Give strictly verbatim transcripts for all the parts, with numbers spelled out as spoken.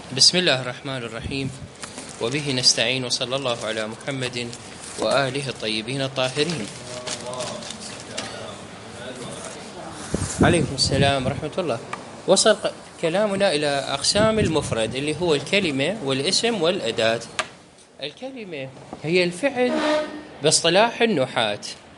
بسم الله الرحمن الرحيم، وبه نستعين، وصلى الله على محمد وآله الطيبين الطاهرين. عليكم السلام ورحمة الله. وصل كلامنا إلى أقسام المفرد اللي هو الكلمة والاسم والأداة. الكلمة هي الفعل باصطلاح النحاة،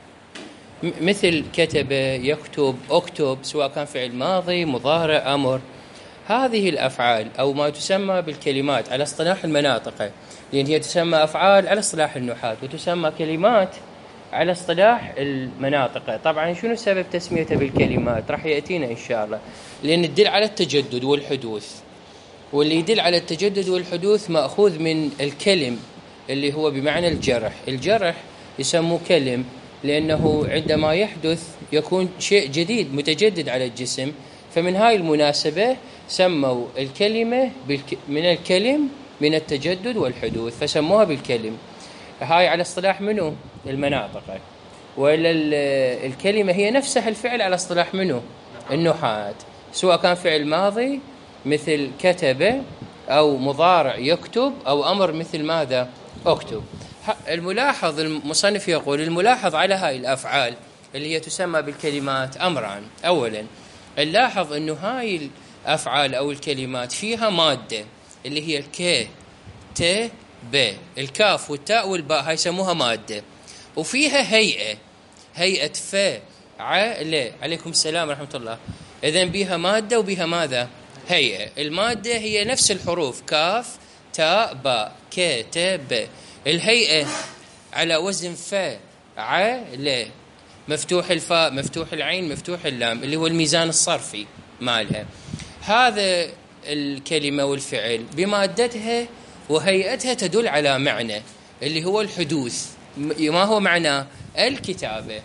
مثل كتب، يكتب، اكتب، سواء كان فعل ماضي، مضارع، أمر. هذه الأفعال أو ما تسمى بالكلمات على اصطلاح المناطق، لأن هي تسمى أفعال على اصطلاح النحاة وتسمى كلمات على اصطلاح المناطق. طبعا شنو سبب تسميتها بالكلمات؟ راح يأتينا إن شاء الله، لأن تدل على التجدد والحدوث، واللي يدل على التجدد والحدوث مأخوذ من الكلم اللي هو بمعنى الجرح. الجرح يسموه كلم لأنه عندما يحدث يكون شيء جديد متجدد على الجسم، فمن هاي المناسبة سموا الكلمة من الكلم من التجدد والحدوث، فسموها بالكلم. هاي على اصطلاح منو؟ المناطق. وإلا الكلمة هي نفسها الفعل على اصطلاح منو؟ النحاة، سواء كان فعل ماضي مثل كتب، أو مضارع يكتب، أو أمر مثل ماذا؟ اكتب. الملاحظ، المصنف يقول الملاحظ على هاي الأفعال اللي هي تسمى بالكلمات أمران. أولا نلاحظ أنه هاي الأفعال أو الكلمات فيها مادة اللي هي الك ت ب، الكاف والتاء والباء، هاي يسموها مادة. وفيها هيئة، هيئة ف ع ل. عليكم السلام ورحمة الله. إذن بيها مادة وبيها ماذا؟ هيئة. المادة هي نفس الحروف كاف تاء باء ك ت ب. الهيئة على وزن ف ع ل، مفتوح الفاء، مفتوح العين، مفتوح اللام، اللي هو الميزان الصرفي مالها. هذا الكلمة والفعل بمادتها وهيئتها تدل على معنى اللي هو الحدوث. ما هو معنى؟ الكتابة.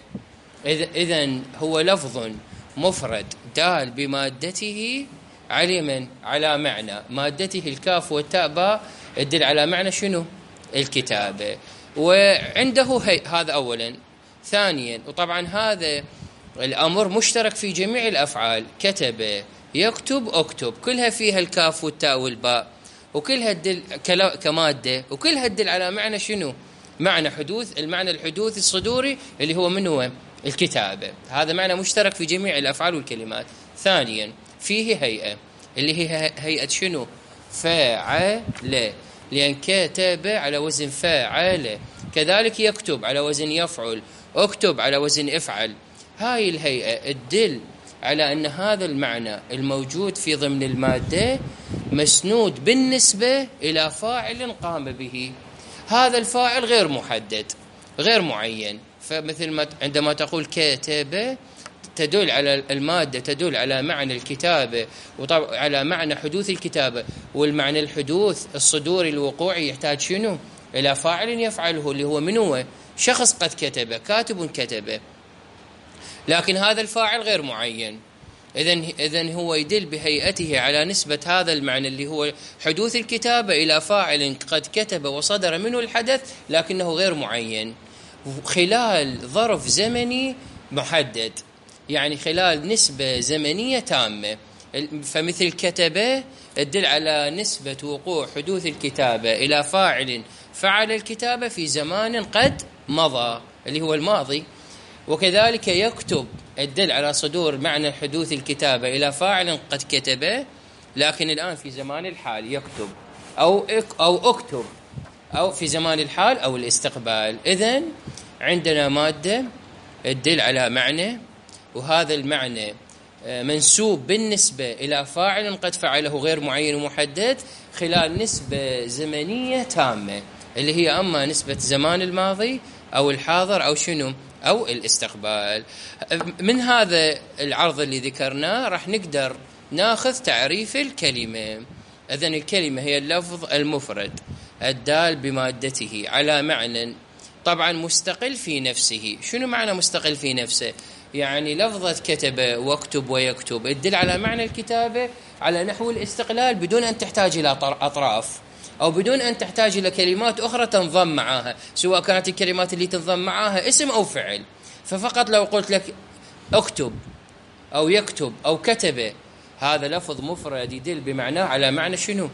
إذن هو لفظ مفرد دال بمادته على من؟ على معنى. مادته الكاف والتاء باء تدل على معنى شنو؟ الكتابة. وعنده هي... هذا أولا. ثانيا، وطبعا هذا الأمر مشترك في جميع الأفعال، كتب، يكتب، اكتب، كلها فيها الكاف والتاء والباء، وكلها تدل كمادة، وكلها تدل على معنى شنو؟ معنى حدوث. المعنى الحدوث الصدوري اللي هو من هو؟ الكتابة. هذا معنى مشترك في جميع الأفعال والكلمات. ثانيا فيه هيئة اللي هي هيئة شنو؟ فاعل، لأن كتب على وزن فاعل. كذلك يكتب على وزن يفعل، اكتب على وزن افعل. هاي الهيئة تدل على أن هذا المعنى الموجود في ضمن المادة مسنود بالنسبة إلى فاعل قام به. هذا الفاعل غير محدد، غير معين. فمثل ما عندما تقول كتب تدل على المادة، تدل على معنى الكتابة وطبعا على معنى حدوث الكتابة. والمعنى الحدوث الصدوري الوقوعي يحتاج شنو؟ إلى فاعل يفعله، اللي هو من هو؟ شخص قد كتب، كاتب كتب، لكن هذا الفاعل غير معين. إذن إذن هو يدل بهيئته على نسبة هذا المعنى اللي هو حدوث الكتابة إلى فاعل قد كتب وصدر منه الحدث، لكنه غير معين خلال ظرف زمني محدد، يعني خلال نسبة زمنية تامة. فمثل كتب تدل على نسبة وقوع حدوث الكتابة إلى فاعل فعل الكتابة في زمان قد مضى اللي هو الماضي. وكذلك يكتب تدل على صدور معنى حدوث الكتابة إلى فاعل قد كتب، لكن الآن في زمان الحال يكتب، أو أو اكتب، أو في زمان الحال أو الاستقبال. إذن عندنا مادة تدل على معنى، وهذا المعنى منسوب بالنسبة إلى فاعل قد فعله غير معين ومحدد خلال نسبة زمنية تامة، اللي هي أما نسبة زمان الماضي أو الحاضر أو شنو؟ أو الاستقبال. من هذا العرض اللي ذكرناه راح نقدر ناخذ تعريف الكلمة. إذن الكلمة هي اللفظ المفرد الدال بمادته على معنى طبعا مستقل في نفسه. شنو معنى مستقل في نفسه؟ يعني لفظة كتب واكتب ويكتب تدل على معنى الكتابة على نحو الاستقلال بدون أن تحتاج إلى أطراف، أو بدون أن تحتاج إلى كلمات أخرى تنضم معها، سواء كانت الكلمات اللي تنضم معها اسم أو فعل. ففقط لو قلت لك اكتب أو يكتب أو كتب، هذا لفظ مفرد يدل بمعناه على معنى شنو؟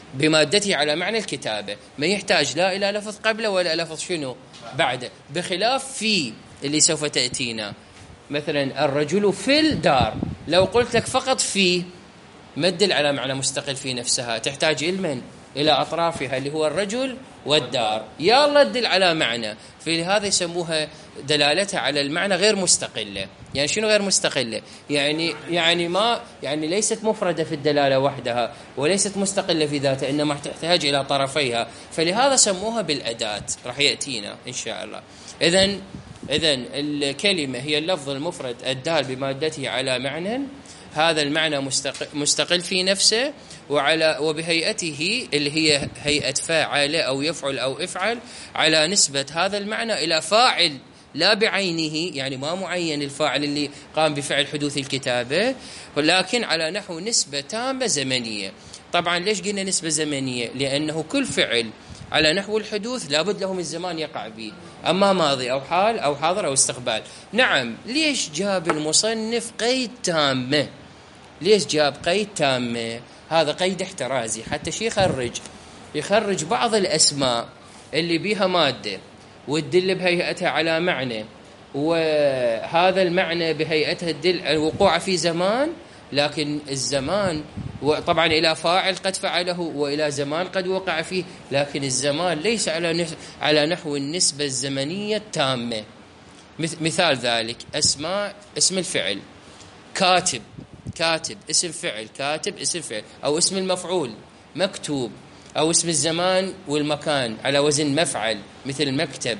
بمادته على معنى الكتابة، ما يحتاج لا إلى لفظ قبله ولا لفظ شنو بعده، بخلاف في اللي سوف تأتينا. مثلا الرجل في الدار، لو قلت لك فقط في ما تدل على معنى مستقل في نفسها، تحتاج إلى إلى أطرافها اللي هو الرجل والدار، يا الله تدل على معنى، فلهذا يسموها دلالتها على المعنى غير مستقلة. يعني شنو غير مستقلة؟ يعني يعني ما يعني ليست مفردة في الدلالة وحدها، وليست مستقلة في ذاتها، إنما تحتاج إلى طرفيها، فلهذا سموها بالأداة، راح يأتينا إن شاء الله. إذن إذن الكلمة هي اللفظ المفرد الدال بمادته على معنى، هذا المعنى مستقل, مستقل في نفسه، وعلى وبهيئته اللي هي هيئة فاعل أو يفعل أو افعل، على نسبة هذا المعنى إلى فاعل لا بعينه، يعني ما معين الفاعل اللي قام بفعل حدوث الكتابة، ولكن على نحو نسبة تامة زمنية. طبعا ليش قلنا نسبة زمنية؟ لأنه كل فعل على نحو الحدوث لابد له من زمان يقع به، أما ماضي أو حال أو حاضر أو استقبال. نعم، ليش جاب المصنف قيد تامة؟ ليش جاب قيد تامة؟ هذا قيد احترازي حتى شي يخرج يخرج بعض الأسماء اللي بيها مادة وتدل بهيئتها على معنى، وهذا المعنى بهيئتها تدل الوقوع في زمان، لكن الزمان وطبعا إلى فاعل قد فعله وإلى زمان قد وقع فيه، لكن الزمان ليس على على نحو النسبة الزمنية التامة. مثال ذلك أسماء اسم الفعل كاتب، كاتب اسم فعل، كاتب اسم فعل، أو اسم المفعول مكتوب، أو اسم الزمان والمكان على وزن مفعل مثل مكتب.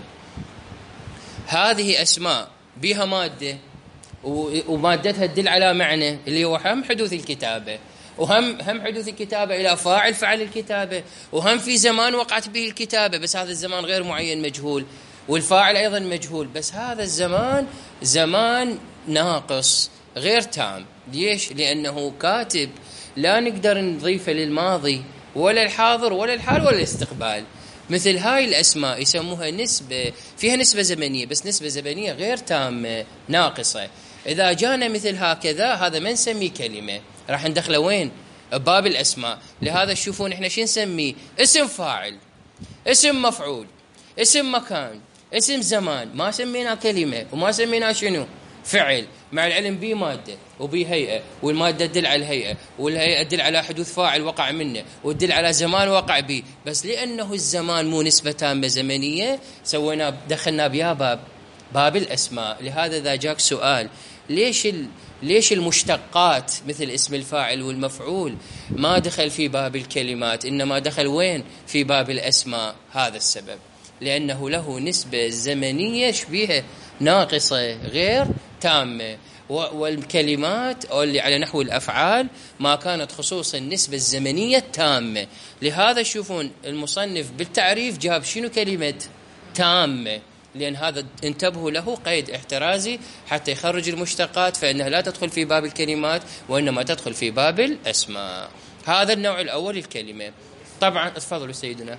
هذه أسماء بها مادة ومادتها تدل على معنى اللي هو هم حدوث الكتابة، وهم هم حدوث الكتابة إلى فاعل فعل الكتابة، وهم في زمان وقعت به الكتابة، بس هذا الزمان غير معين مجهول، والفاعل أيضا مجهول، بس هذا الزمان زمان ناقص غير تام. ليش؟ لأنه كاتب لا نقدر نضيفه للماضي ولا الحاضر ولا الحال ولا الاستقبال. مثل هاي الأسماء يسموها نسبة، فيها نسبة زمنية، بس نسبة زمنية غير تامة ناقصة. إذا جانا مثل هكذا هذا ما نسميه كلمة، راح ندخله وين؟ باب الأسماء. لهذا تشوفون إحنا شو نسميه؟ اسم فاعل، اسم مفعول، اسم مكان، اسم زمان، ما سمينا كلمة وما سمينا شنو؟ فعل، مع العلم بي مادة وبي هيئة، والمادة تدل على الهيئة، والهيئة تدل على حدوث فاعل وقع منه، وتدل على زمان وقع به، بس لأنه الزمان مو نسبة تامة زمنية سوينا دخلنا بيا باب باب الأسماء. لهذا إذا جاك سؤال ليش ال... ليش المشتقات مثل اسم الفاعل والمفعول ما دخل في باب الكلمات إنما دخل وين؟ في باب الأسماء، هذا السبب، لأنه له نسبة زمنية شبيهة ناقصة غير تامة، والكلمات أو اللي على نحو الأفعال ما كانت خصوصا النسبة الزمنية التامة. لهذا تشوفون المصنف بالتعريف جاب شنو كلمة تامة، لأن هذا انتبهوا له قيد احترازي حتى يخرج المشتقات، فإنها لا تدخل في باب الكلمات وإنما تدخل في باب الأسماء. هذا النوع الأول الكلمة. طبعا تفضلوا سيدنا.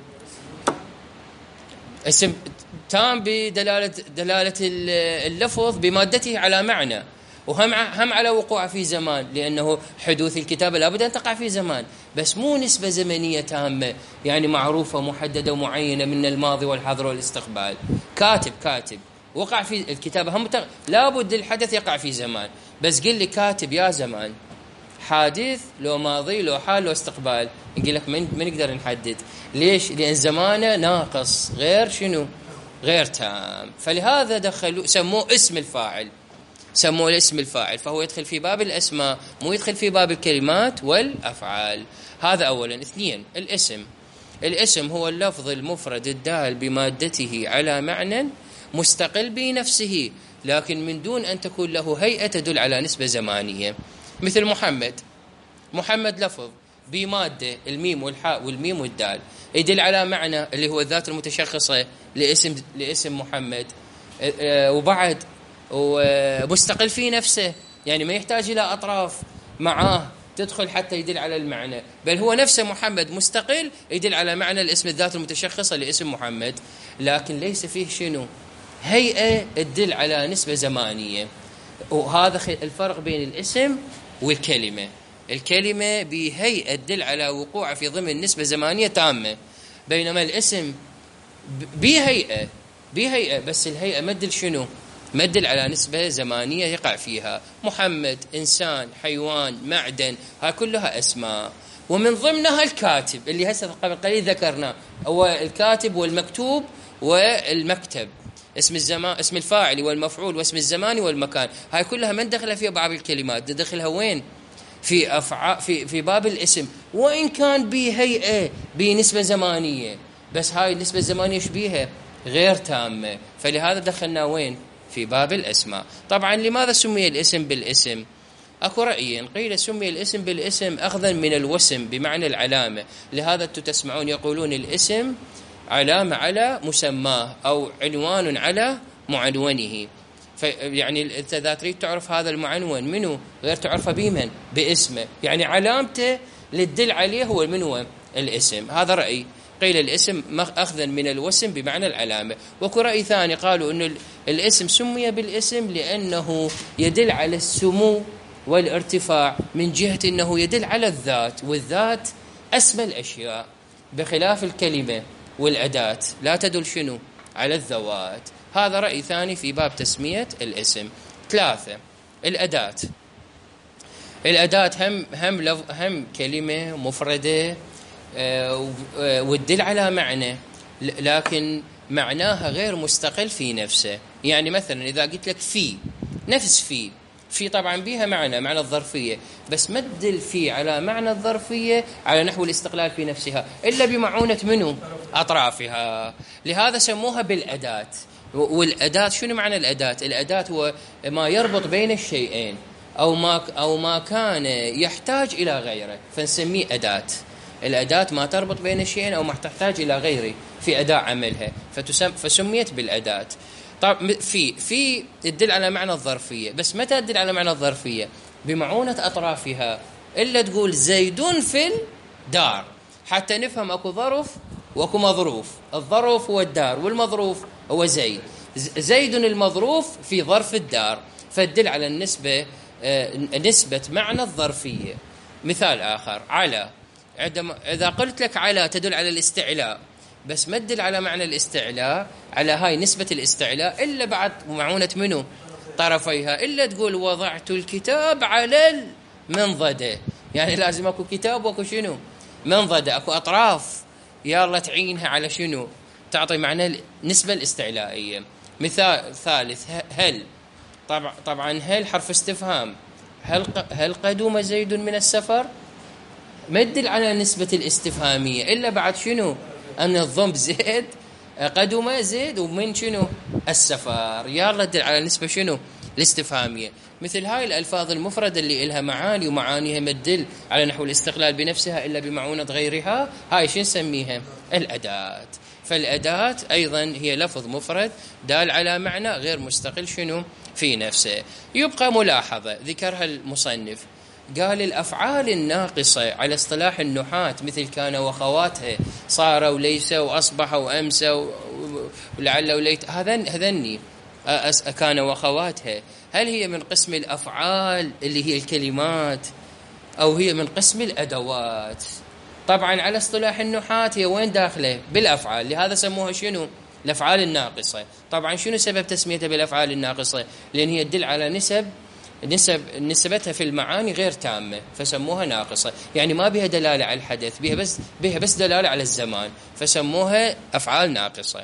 اسم تام بدلالة دلالة اللفظ بمادته على معنى، وهم هم على وقوع في زمان، لأنه حدوث الكتابة لابد أن تقع في زمان، بس مو نسبة زمنية تامة يعني معروفة محددة ومعينة من الماضي والحاضر والاستقبال. كاتب كاتب وقع في الكتابة هم تق... لابد الحدث يقع في زمان، بس قل لي كاتب يا زمان حادث لو ماضي لو حال لو استقبال، نقول لك من ما نقدر نحدد. ليش؟ لأن زمانه ناقص غير شنو؟ غير تام. فلهذا دخلوا سموه اسم الفاعل، سموه الاسم الفاعل، فهو يدخل في باب الأسماء مو يدخل في باب الكلمات والأفعال. هذا أولا. اثنين، الاسم. الاسم هو اللفظ المفرد الدال بمادته على معنى مستقل بنفسه، لكن من دون أن تكون له هيئة تدل على نسبة زمانية. مثل محمد، محمد لفظ بمادة الميم والحاء والميم والدال، يدل على معنى اللي هو الذات المتشخصة لاسم لاسم محمد، وبعد ومستقل في نفسه، يعني ما يحتاج إلى أطراف معاه تدخل حتى يدل على المعنى، بل هو نفسه محمد مستقل يدل على معنى الاسم الذات المتشخصة لاسم محمد، لكن ليس فيه شنو؟ هيئة تدل على نسبة زمانية. وهذا الفرق بين الاسم والكلمة. الكلمة بهيئة تدل على وقوع في ضمن نسبة زمانية تامة، بينما الاسم بهيئة بهيئة بس الهيئة ما تدل شنو؟ ما تدل على نسبة زمانية يقع فيها. محمد، إنسان، حيوان، معدن، هاي كلها أسماء، ومن ضمنها الكاتب اللي هسه قبل قليل ذكرناه، هو الكاتب والمكتوب والمكتب، اسم الزمان، اسم الفاعل والمفعول واسم الزمان والمكان، هاي كلها من دخلها في بعض الكلمات، تدخلها وين؟ في أفعال في في باب الاسم، وإن كان بهيئة بنسبة زمانية، بس هاي النسبة الزمانية شبيها غير تامة، فلهذا دخلنا وين؟ في باب الأسماء. طبعا لماذا سمي الاسم بالاسم؟ أكو رأيين، قيل سمي الاسم بالاسم أخذا من الوسم بمعنى العلامة، لهذا أنتم تسمعون يقولون الاسم علامة على مسماه أو عنوان على معنونه، يعني أنت إذا تريد تعرف هذا المعنون منه غير تعرفه بمن؟ باسمه، يعني علامته اللي تدل عليه هو من هو؟ الاسم. هذا رأي، قيل الاسم أخذا من الوسم بمعنى العلامة. وكو رأي ثاني قالوا أن الاسم سمي بالاسم لأنه يدل على السمو والارتفاع، من جهة أنه يدل على الذات، والذات أسمى الأشياء، بخلاف الكلمة والأداة لا تدل شنو؟ على الذوات. هذا رأي ثاني في باب تسمية الاسم. ثلاثة، الأداة. الأداة هم هم لف هم كلمة مفردة أه وتدل على معنى، لكن معناها غير مستقل في نفسه. يعني مثلا إذا قلت لك في، نفس في في طبعا بها معنى معنى الظرفية، بس ما تدل في على معنى الظرفية على نحو الاستقلال في نفسها إلا بمعونة منه؟ أطرافها. لهذا سموها بالأداة. والأداة شنو معنى الأداة؟ الأداة هو ما يربط بين الشيئين أو ما أو ما كان يحتاج إلى غيره فنسميه أداة. الأداة ما تربط بين الشيئين أو ما تحتاج إلى غيره في أداء عملها، فتسم فسميت بالأداة. طب في في تدل على معنى الظرفية، بس متى تدل على معنى الظرفية؟ بمعونة أطرافها. إلا تقول زيد في الدار حتى نفهم أكو ظرف وأكو مظروف. الظرف هو الدار والمظروف هو زيد. زيد المظروف في ظرف الدار، فتدل على النسبة آه نسبة معنى الظرفية. مثال آخر، على، عندما إذا قلت لك على تدل على الاستعلاء، بس ما تدل على معنى الاستعلاء، على هاي نسبة الاستعلاء إلا بعد معونة منه؟ طرفيها. إلا تقول وضعت الكتاب على المنضدة، يعني لازم أكو كتاب وأكو شنو؟ منضدة، أكو أطراف يلا تعينها على شنو؟ تعطي معنى النسبة الاستعلائية. مثال ثالث، هل. طبعا طبعا هل حرف استفهام، هل هل قدم زيد من السفر؟ ما تدل على نسبة الاستفهامية إلا بعد شنو؟ أن الضم زيد، قدم زيد ومن شنو؟ السفر، يلا تدل على نسبة شنو؟ الاستفهامية. مثل هاي الألفاظ المفردة اللي إلها معاني ومعانيها ما تدل على نحو الاستقلال بنفسها إلا بمعونة غيرها، هاي شو نسميها؟ الأداة. فالأداة أيضا هي لفظ مفرد دال على معنى غير مستقل شنو؟ في نفسه. يبقى ملاحظة ذكرها المصنف، قال الأفعال الناقصة على اصطلاح النحاة مثل كان وخواتها، صار وليس وأصبح وأمس ولعل وليت، هذني كان وخواتها، هل هي من قسم الأفعال اللي هي الكلمات أو هي من قسم الأدوات؟ طبعا على اصطلاح النحاة هي وين داخله؟ بالأفعال، لهذا سموها شنو؟ الأفعال الناقصة. طبعا شنو سبب تسميتها بالأفعال الناقصة؟ لأن هي تدل على نسب نسب نسبتها في المعاني غير تامة فسموها ناقصة، يعني ما بها دلالة على الحدث، بها بس بها بس دلالة على الزمان، فسموها أفعال ناقصة.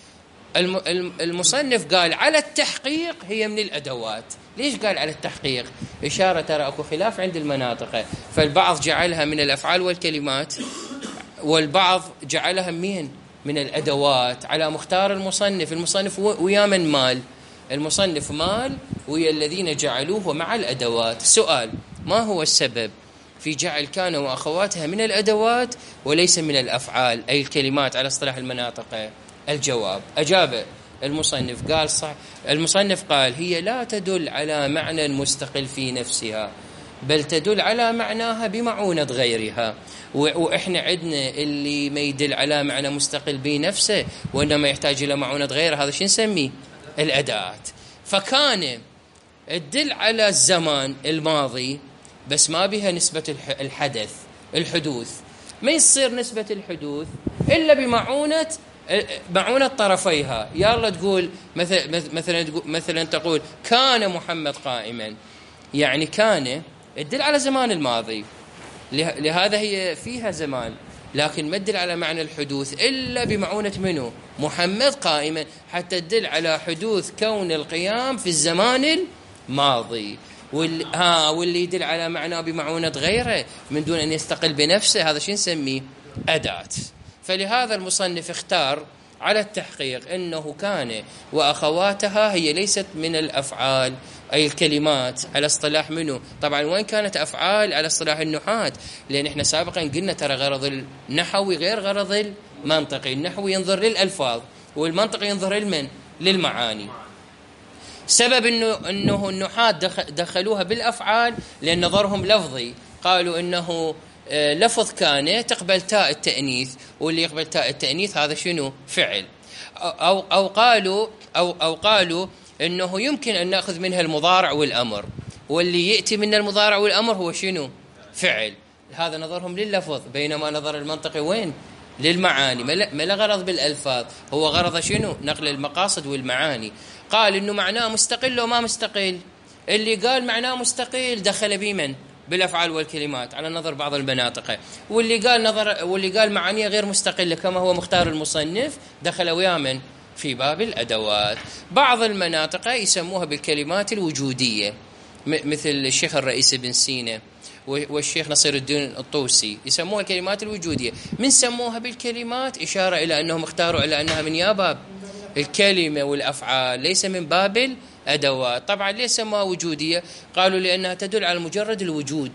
المصنف قال على التحقيق هي من الأدوات. ليش قال على التحقيق؟ إشارة ترى أكو خلاف عند المناطق، فالبعض جعلها من الأفعال والكلمات والبعض جعلها من من الأدوات على مختار المصنف. المصنف ويا من مال؟ المصنف مال ويا الذين جعلوه مع الأدوات. سؤال، ما هو السبب في جعل كان وأخواتها من الأدوات وليس من الأفعال أي الكلمات على اصطلاح المناطق؟ الجواب، أجاب المصنف قال صح. المصنف قال هي لا تدل على معنى مستقل في نفسها، بل تدل على معناها بمعونة غيرها. وإحنا عندنا اللي ما يدل على معنى مستقل بنفسه وإنما يحتاج إلى معونة غيره، هذا شو نسميه؟ الأداة. فكان تدل على الزمان الماضي بس ما بها نسبة الحدث الحدوث. ما يصير نسبة الحدوث إلا بمعونة معونة طرفيها. يلا تقول مثلا مثلا مثلا تقول كان محمد قائما، يعني كان تدل على زمان الماضي، لهذا هي فيها زمان، لكن ما تدل على معنى الحدوث إلا بمعونة منه محمد قائما، حتى تدل على حدوث كون القيام في الزمان الماضي. واللي, ها واللي يدل على معناه بمعونة غيره من دون أن يستقل بنفسه، هذا شو نسميه؟ أداة. فلهذا المصنف اختار على التحقيق أنه كان وأخواتها هي ليست من الأفعال، أي الكلمات على اصطلاح منه. طبعا وين كانت أفعال على اصطلاح النحاة؟ لأن احنا سابقا قلنا ترى غرض النحوي غير غرض المنطقي. النحوي ينظر للألفاظ والمنطقي ينظر للمن للمعاني. سبب انه انه النحاة دخلوها بالافعال لان نظرهم لفظي، قالوا انه لفظ كان تقبل تاء التأنيث، واللي يقبل تاء التأنيث هذا شنو؟ فعل. او او قالوا او او قالوا انه يمكن ان ناخذ منها المضارع والامر، واللي ياتي من المضارع والامر هو شنو؟ فعل. هذا نظرهم لللفظ، بينما نظر المنطقي وين؟ للمعاني. ما له غرض بالالفاظ، هو غرض شنو؟ نقل المقاصد والمعاني. قال انه معناه مستقل وما مستقل. اللي قال معناه مستقل دخل بمن؟ بالافعال والكلمات على نظر بعض المناطق، واللي قال نظر واللي قال معانيه غير مستقله كما هو مختار المصنف دخل ويا من؟ في باب الادوات. بعض المناطق يسموها بالكلمات الوجوديه، مثل الشيخ الرئيس بن سينا والشيخ نصير الدين الطوسي يسموها الكلمات الوجوديه. من سموها بالكلمات اشاره الى انهم اختاروا على انها من يا باب الكلمة والأفعال، ليس من باب الأدوات. طبعا ليش سموها وجودية؟ قالوا لأنها تدل على مجرد الوجود،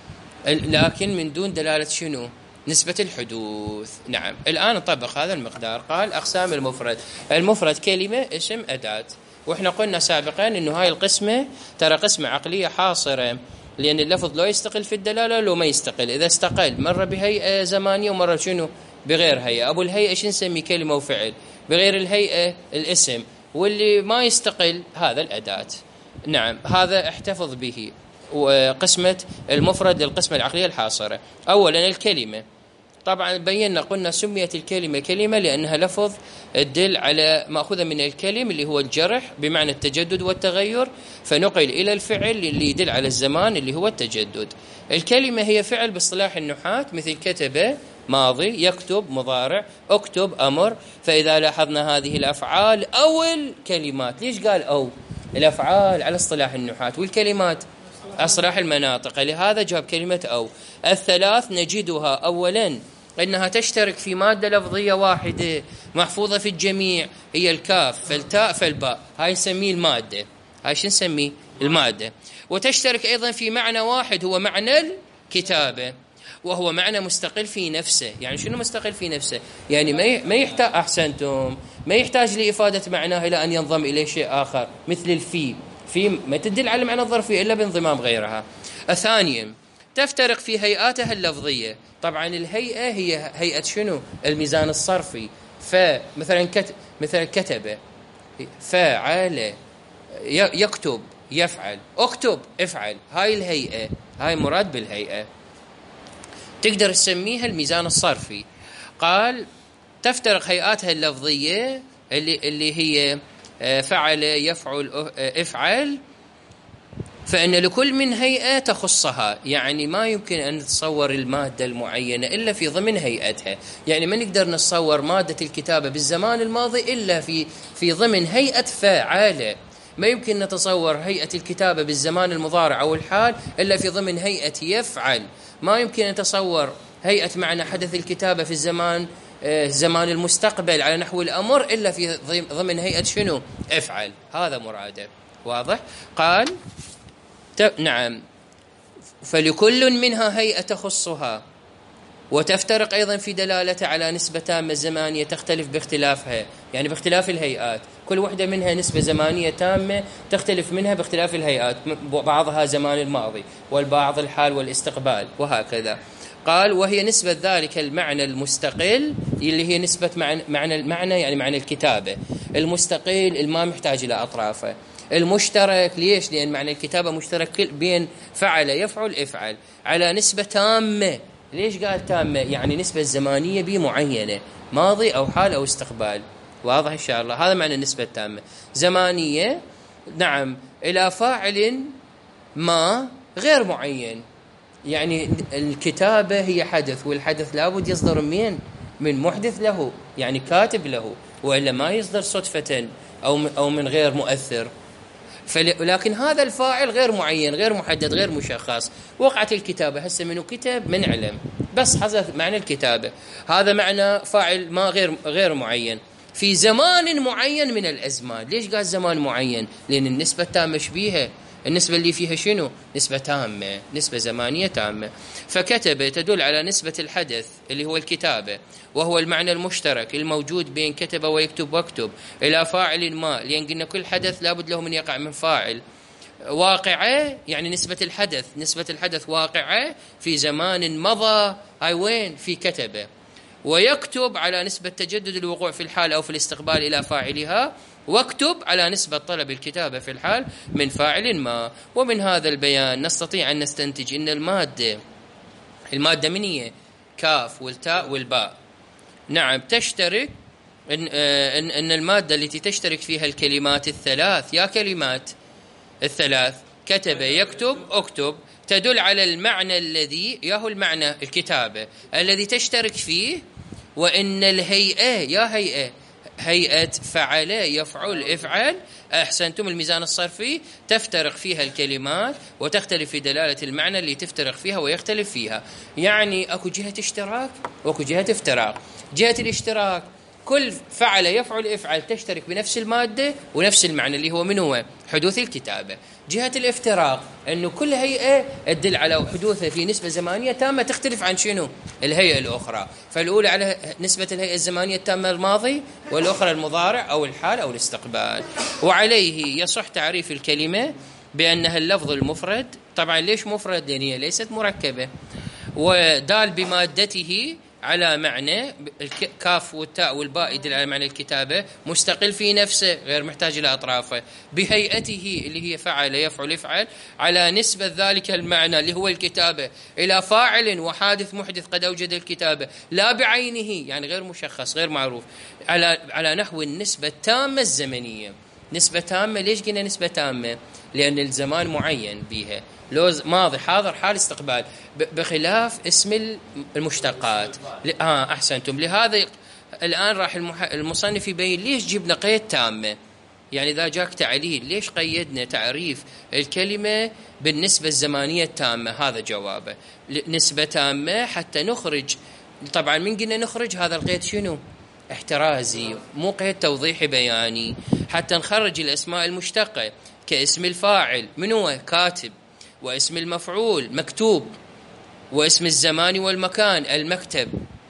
لكن من دون دلالة شنو؟ نسبة الحدوث. نعم. الآن نطبق هذا المقدار. قال أقسام المفرد. المفرد كلمة، اسم، أداة. وإحنا قلنا سابقا إنه هاي القسمة ترى قسمة عقلية حاصرة، لأن اللفظ لو يستقل في الدلالة لو ما يستقل. إذا استقل مرة بهيئة زمانية ومرة شنو؟ بغير هيئة. أبو الهيئة شو نسمي؟ كلمة وفعل. بغير الهيئة الاسم. واللي ما يستقل هذا الأداة. نعم. هذا احتفظ به. وقسمة المفرد للقسمة العقلية الحاصرة. أولا الكلمة. طبعا بينا قلنا سميت الكلمة كلمة لأنها لفظ تدل على مأخوذة من الكلم اللي هو الجرح بمعنى التجدد والتغير، فنقل إلى الفعل اللي يدل على الزمان اللي هو التجدد. الكلمة هي فعل باصطلاح النحاة، مثل كتب ماضي، يكتب مضارع، اكتب أمر. فإذا لاحظنا هذه الأفعال أو الكلمات، ليش قال أو؟ الأفعال على اصطلاح النحاة والكلمات اصطلاح المناطق، لهذا جاب كلمة أو. الثلاث نجدها أولا أنها تشترك في مادة لفظية واحدة محفوظة في الجميع، هي الكاف فالتاء فالباء، هاي نسميه المادة، هاي شو نسميه؟ المادة. وتشترك أيضا في معنى واحد هو معنى الكتابة، وهو معنى مستقل في نفسه. يعني شنو مستقل في نفسه؟ يعني ما يحتاج، أحسنتم، ما يحتاج لإفادة معناه إلى أن ينضم إليه شيء آخر، مثل الفي. في ما تدل على معنى الظرفية إلا بانضمام غيرها. الثانيا تفترق في هيئاتها اللفظية. طبعا الهيئة هي هيئة شنو؟ الميزان الصرفي. فمثلا كت... مثلا كتب فعل، يكتب يفعل، اكتب افعل، هاي الهيئة، هاي مراد بالهيئة، تقدر تسميها الميزان الصرفي. قال تفترق هيئاتها اللفظية اللي, اللي هي فعل يفعل افعل، فإن لكل من هيئة تخصها. يعني ما يمكن أن نتصور المادة المعينة إلا في ضمن هيئتها. يعني ما نقدر نتصور مادة الكتابة بالزمان الماضي إلا في في ضمن هيئة فاعل. ما يمكن نتصور هيئة الكتابة بالزمان المضارع أو الحال إلا في ضمن هيئة يفعل. ما يمكن أن نتصور هيئة معنى حدث الكتابة في الزمان زمان المستقبل على نحو الأمر إلا في ضمن هيئة شنو؟ افعل. هذا مراده. واضح؟ قال نعم. فلكل منها هيئة تخصها، وتفترق أيضا في دلالتها على نسبة تامة زمانية تختلف باختلافها، يعني باختلاف الهيئات. كل واحدة منها نسبة زمانية تامة تختلف منها باختلاف الهيئات، بعضها زمان الماضي والبعض الحال والاستقبال وهكذا. قال وهي نسبة ذلك المعنى المستقل اللي هي نسبة معنى, معنى المعنى يعني معنى الكتابة المستقل الما محتاج إلى أطرافه. المشترك ليش؟ لأن معنى الكتابة مشترك بين فعل يفعل افعل على نسبة تامة. ليش قال تامة؟ يعني نسبة زمانية بي معينة، ماضي أو حال أو استقبال. واضح إن شاء الله؟ هذا معنى النسبة التامة. زمانية نعم إلى فاعل ما غير معين. يعني الكتابة هي حدث، والحدث لابد يصدر من من محدث له، يعني كاتب له، وإلا ما يصدر صدفة أو أو من غير مؤثر. ولكن هذا الفاعل غير معين، غير محدد، غير مشخص. وقعت الكتابة، هسه منو كتب؟ من علم، بس حدث معنى الكتابة. هذا معنى فاعل ما غير غير معين في زمان معين من الأزمان. ليش قال زمان معين؟ لأن النسبة التامة شبيهة. النسبة اللي فيها شنو؟ نسبة تامة، نسبة زمانية تامة. فكتب تدل على نسبة الحدث اللي هو الكتابة، وهو المعنى المشترك الموجود بين كتب ويكتب واكتب إلى فاعل ما، لأن قلنا كل حدث لابد له من يقع من فاعل. واقعة يعني نسبة الحدث، نسبة الحدث واقعة في زمان مضى، هاي وين؟ في كتبه. ويكتب على نسبة تجدد الوقوع في الحال أو في الاستقبال إلى فاعلها، واكتب على نسبة طلب الكتابة في الحال من فاعل ما. ومن هذا البيان نستطيع أن نستنتج أن المادة المادة من هي؟ كاف والتاء والباء. نعم تشترك إن, إن, إن المادة التي تشترك فيها الكلمات الثلاث، يا كلمات الثلاث كتب يكتب اكتب، تدل على المعنى الذي ياهو المعنى الكتابة الذي تشترك فيه. وإن الهيئة، يا هيئة هيئة فعل يفعل افعل، أحسنتم، الميزان الصرفي تفترق فيها الكلمات وتختلف في دلالة المعنى اللي تفترق فيها ويختلف فيها. يعني أكو جهة اشتراك وأكو جهة افتراق. جهة الاشتراك كل فعل يفعل افعل تشترك بنفس المادة ونفس المعنى اللي هو من هو؟ حدوث الكتابة. جهة الافتراق أنه كل هيئة تدل على حدوثها في نسبة زمانية تامة تختلف عن شنو؟ الهيئة الأخرى. فالأولى على نسبة الهيئة الزمانية التامة الماضي، والأخرى المضارع أو الحال أو الاستقبال. وعليه يصح تعريف الكلمة بأنها اللفظ المفرد. طبعا ليش مفرد؟ لأن هي ليست مركبة، ودال بمادته على معنى الكاف والتاء والباء يدل على معنى الكتابة، مستقل في نفسه غير محتاج إلى أطرافه، بهيئته اللي هي فعل يفعل يفعل على نسبة ذلك المعنى اللي هو الكتابة إلى فاعل وحادث محدث قد أوجد الكتابة، لا بعينه يعني غير مشخص غير معروف، على على نحو النسبة التامة الزمنية. نسبة تامة. ليش قلنا نسبة تامة؟ لأن الزمان معين بها، لو ماضي حاضر حال استقبال، بخلاف اسم المشتقات. آه أحسنتم. لهذا الآن راح المصنف يبين ليش جبنا قيد تامة. يعني إذا جاك تعليل ليش قيدنا تعريف الكلمة بالنسبة الزمانية التامة؟ هذا جوابه. نسبة تامة حتى نخرج. طبعا من قلنا نخرج هذا القيد شنو؟ احترازي، مو قيد توضيحي بياني، حتى نخرج الأسماء المشتقة كاسم الفاعل من هو؟ كاتب، واسم المفعول مكتوب، واسم الزمان والمكان المكتب.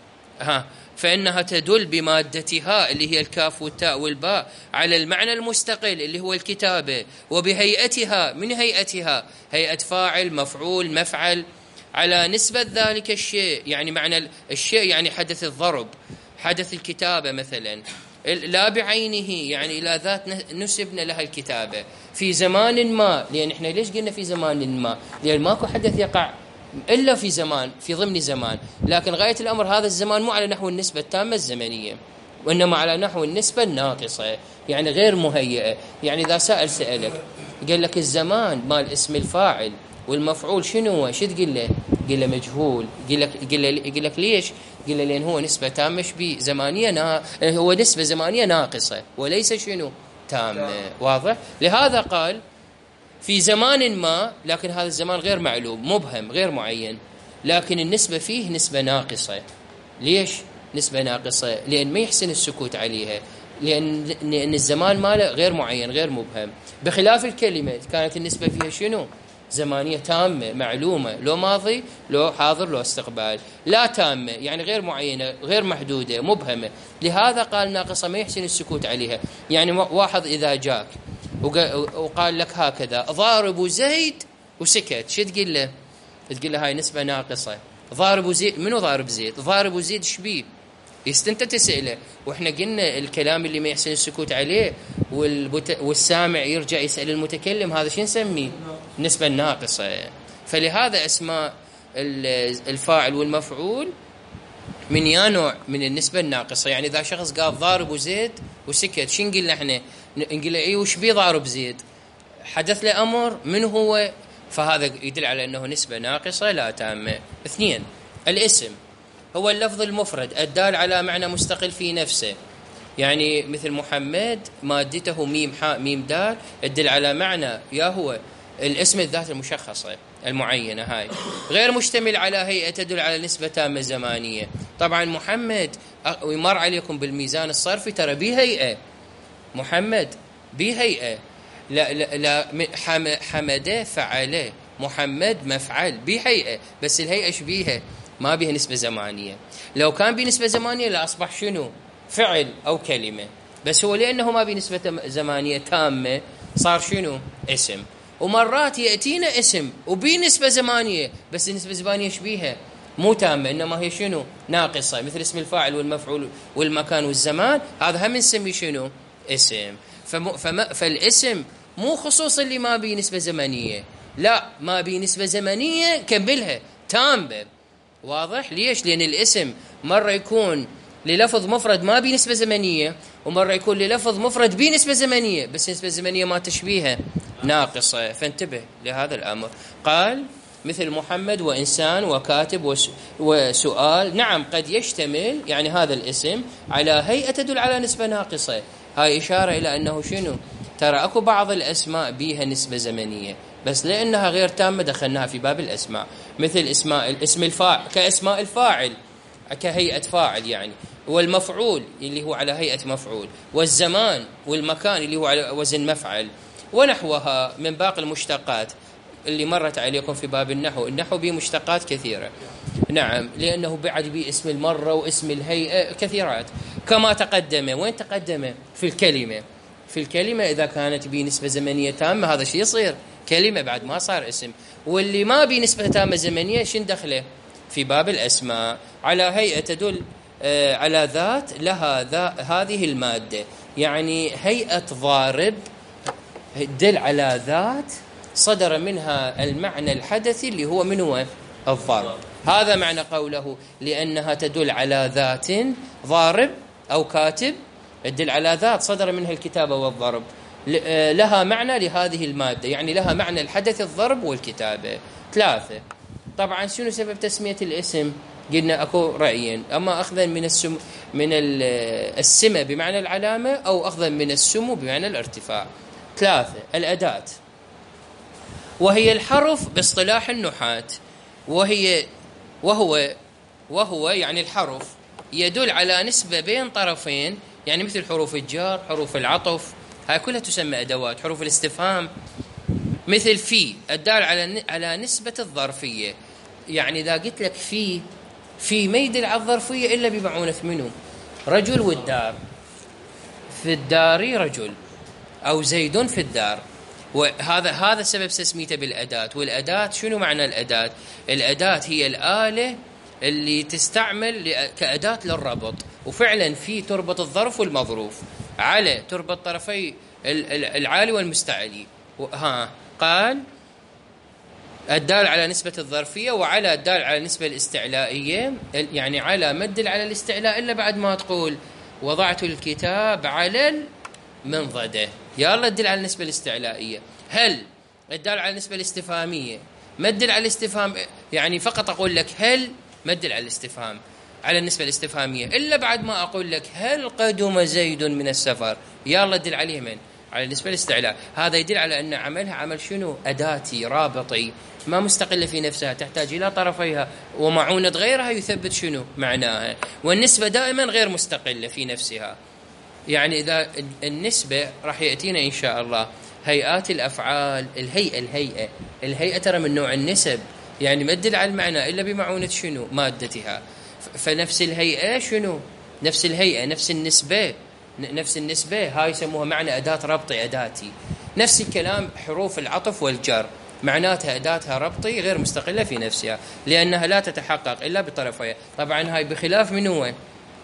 ها فإنها تدل بمادتها اللي هي الكاف والتاء والباء على المعنى المستقل اللي هو الكتابة، وبهيئتها من هيئتها هيئة فاعل مفعول مفعل على نسبة ذلك الشيء. يعني معنى الشيء يعني حدث الضرب، حدث الكتابة مثلا، لا بعينه يعني إلى ذات نسبنا لها الكتابة في زمان ما. لأن إحنا ليش قلنا في زمان ما؟ لأن ماكو حدث يقع إلا في زمان، في ضمن زمان، لكن غاية الأمر هذا الزمان مو على نحو النسبة التامة الزمنية، وإنما على نحو النسبة الناقصة، يعني غير مهيئة. يعني إذا سأل سألك قال لك الزمان مال اسم الفاعل والمفعول شنو هو؟ شو تقول له؟ قل له مجهول. قل لك قل لك ليش؟ قل له لأن هو نسبة تامة شبيه زمانية نا... هو نسبة زمانية ناقصة وليس شنو؟ تامة. واضح؟ لهذا قال في زمان ما، لكن هذا الزمان غير معلوم مبهم غير معين، لكن النسبة فيه نسبة ناقصة. ليش نسبة ناقصة؟ لأن ما يحسن السكوت عليها، لأن لأن الزمان ماله غير معين غير مبهم، بخلاف الكلمة كانت النسبة فيها شنو؟ زمانية تامة معلومة، لو ماضي لو حاضر لو استقبال، لا تامة يعني غير معينة غير محدودة مبهمة. لهذا قال ناقصة ما يحسن السكوت عليها. يعني واحد إذا جاك وقال لك هكذا ضارب زيد وسكت، شو تقول له؟ تقول له هاي نسبة ناقصة. ضارب زيد، منو ضارب زيد؟ ضارب زيد شبيه؟ يستنت تسأله. وإحنا قلنا الكلام اللي ما يحسن السكوت عليه والسامع يرجع يسأل المتكلم، هذا شو نسميه؟ النسبة الناقصة. فلهذا أسماء الفاعل والمفعول من يا نوع من النسبة الناقصة. يعني إذا شخص قال ضارب زيد وسكت، شو نقول له إحنا؟ نقول له إيه وش بيه ضارب زيد؟ حدث له أمر من هو؟ فهذا يدل على أنه نسبة ناقصة لا تامة. اثنين، الاسم هو اللفظ المفرد الدال على معنى مستقل في نفسه. يعني مثل محمد مادته ميم حاء ميم دال تدل على معنى يا هو الاسم الذات المشخصة المعينة، هاي غير مشتمل على هيئة تدل على نسبة تامة زمانية. طبعا محمد ويمر عليكم بالميزان الصرفي ترى بهيئة، محمد بهيئة، لا لا, لا حمد فعله، محمد مفعل بهيئة، بس الهيئة شبيها ما بها نسبة زمانية. لو كان بنسبة زمانية لأصبح شنو؟ فعل أو كلمة، بس هو لأنه ما بنسبة زمانية تامة صار شنو؟ اسم. ومرات يأتينا اسم وبنسبة زمانية بس النسبة الزمانية شبيها مو تامة، إنما هي شنو؟ ناقصة، مثل اسم الفاعل والمفعول والمكان والزمان، هذا هم نسميه شنو؟ اسم. فم... فم... فالاسم مو خصوص اللي ما بنسبة زمنية، لا ما بنسبة زمنية كملها تامة. واضح؟ ليش؟ لأن الاسم مرة يكون للفظ مفرد ما بنسبة زمنية، ومرة يكون للفظ مفرد بنسبة زمنية بس نسبة زمنية ما تشبيها ناقصة. فانتبه لهذا الأمر. قال مثل محمد وإنسان وكاتب وسؤال. نعم قد يشتمل يعني هذا الاسم على هيئة تدل على نسبة ناقصة. هاي إشارة إلى أنه شنو؟ ترى أكو بعض الأسماء بيها نسبة زمنية بس لأنها غير تامة دخلناها في باب الأسماء، مثل اسماء اسم الفاعل كأسماء الفاعل كهيئة فاعل يعني، والمفعول اللي هو على هيئة مفعول، والزمان والمكان اللي هو على وزن مفعل، ونحوها من باقي المشتقات اللي مرت عليكم في باب النحو. النحو به مشتقات كثيرة، نعم، لأنه بعد به اسم المرة واسم الهيئة كثيرات كما تقدم. وين تقدم؟ في الكلمة. في الكلمة إذا كانت به نسبة زمنية تامة هذا شيء يصير كلمة بعد ما صار اسم. واللي ما به نسبة تامة زمنية شن دخله؟ في باب الأسماء على هيئة تدل آه على ذات لها ذا هذه المادة. يعني هيئة ضارب تدل على ذات صدر منها المعنى الحدثي اللي هو من هو؟ الضرب. هذا معنى قوله لأنها تدل على ذات ضارب أو كاتب، تدل على ذات صدر منها الكتابة والضرب، لها معنى لهذه المادة، يعني لها معنى الحدث الضرب والكتابة. ثلاثة، طبعا شنو سبب تسمية الاسم؟ قلنا أكو رأيين، أما أخذا من السم من السمة بمعنى العلامة أو أخذا من السمو بمعنى الارتفاع. ثلاثة، الأداة وهي الحرف باصطلاح النحاة، وهي وهو وهو يعني الحرف يدل على نسبة بين طرفين، يعني مثل حروف الجر، حروف العطف، هاي كلها تسمى أدوات. حروف الاستفهام مثل في الدال على على نسبة الظرفية، يعني إذا قلت لك في في ما يدل على الظرفية إلا بمعونة منه؟ رجل والدار، في الدار رجل، أو زيد في الدار. وهذا هذا سبب تسميته بالأداة. والأداة شنو معنى الأداة؟ الأداة هي الآلة اللي تستعمل كأداة للربط، وفعلا في تربط الظرف والمظروف، على تربط طرفي العالي والمستعلي. ها قال الدال على نسبة الظرفية، وعلى الدال على النسبة الاستعلائية، يعني على ما تدل على الاستعلاء إلا بعد ما تقول وضعت الكتاب على المنضدة، يلا تدل على النسبة الاستعلائية. هل الدال على النسبة الاستفهامية ما تدل على الاستفهام، يعني فقط أقول لك هل ما تدل على الاستفهام على النسبة الاستفهامية إلا بعد ما أقول لك هل قدم زيد من السفر، يلا تدل عليه من على النسبة الاستعلاء. هذا يدل على أن عملها عمل شنو؟ أداتي رابطي، ما مستقلة في نفسها، تحتاج إلى طرفيها ومعونة غيرها يثبت شنو معناها. والنسبة دائما غير مستقلة في نفسها. يعني إذا النسبة راح يأتينا إن شاء الله هيئات الأفعال، الهيئة الهيئة الهيئة ترى من نوع النسب، يعني ما تدل على المعنى إلا بمعونة شنو؟ مادتها. فنفس الهيئة شنو؟ نفس الهيئة نفس النسبة نفس النسبة هاي يسموها معنى أداة ربطي أداتي. نفس الكلام حروف العطف والجر معناتها أداتها ربطي غير مستقلة في نفسها، لأنها لا تتحقق إلا بطرفيها. طبعا هاي بخلاف من هو؟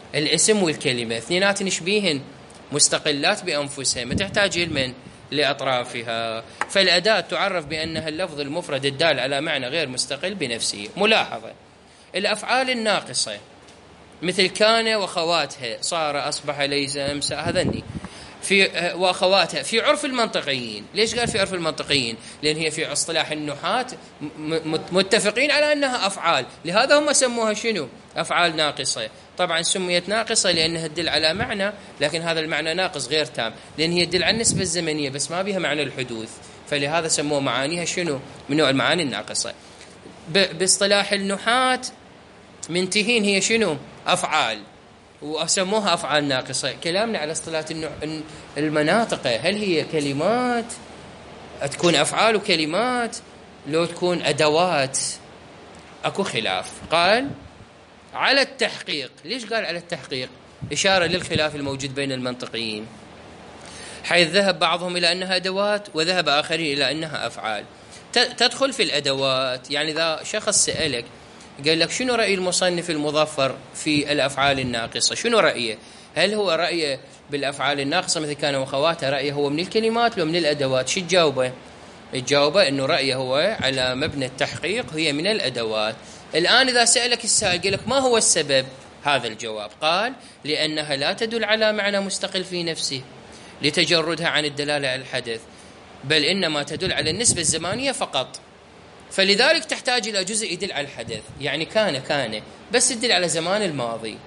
الاسم والكلمة اثنينات شبيهن مستقلات بأنفسهن، ما تحتاج علما لأطرافها. فالأداة تعرف بأنها اللفظ المفرد الدال على معنى غير مستقل بنفسه. ملاحظة: الأفعال الناقصة مثل كان وخواتها، صار، أصبح، ليس، أمسى، هذني في واخواتها في عرف المنطقيين. ليش قال في عرف المنطقيين؟ لأن هي في اصطلاح النحاة متفقين على أنها أفعال، لهذا هم سموها شنو؟ أفعال ناقصة. طبعا سميت ناقصة لأنها تدل على معنى، لكن هذا المعنى ناقص غير تام، لأن هي تدل على النسبة الزمنية بس ما بها معنى الحدوث، فلهذا سموه معانيها شنو؟ من نوع المعاني الناقصة. باصطلاح النحاة منتهين هي شنو؟ أفعال، وسموها أفعال ناقصة. كلامنا على اصطلاح المناطق، هل هي كلمات تكون أفعال وكلمات لو تكون أدوات؟ أكو خلاف. قال على التحقيق. ليش قال على التحقيق؟ إشارة للخلاف الموجود بين المنطقيين، حيث ذهب بعضهم إلى أنها أدوات وذهب آخرين إلى أنها أفعال. تدخل في الأدوات. يعني إذا شخص سألك قال لك شنو رأي المصنف المظفر في الأفعال الناقصة، شنو رأيه؟ هل هو رأيه بالأفعال الناقصة مثل كان وخواتها رأيه هو من الكلمات لو من الأدوات؟ شو تجاوبه؟ تجاوبه أنه رأيه هو على مبنى التحقيق هي من الأدوات. الآن إذا سألك السائل قال لك ما هو السبب؟ هذا الجواب. قال لأنها لا تدل على معنى مستقل في نفسه لتجردها عن الدلالة على الحدث، بل إنما تدل على النسبة الزمانية فقط، فلذلك تحتاج إلى جزء يدل على الحدث. يعني كان كان بس يدل على زمان الماضي،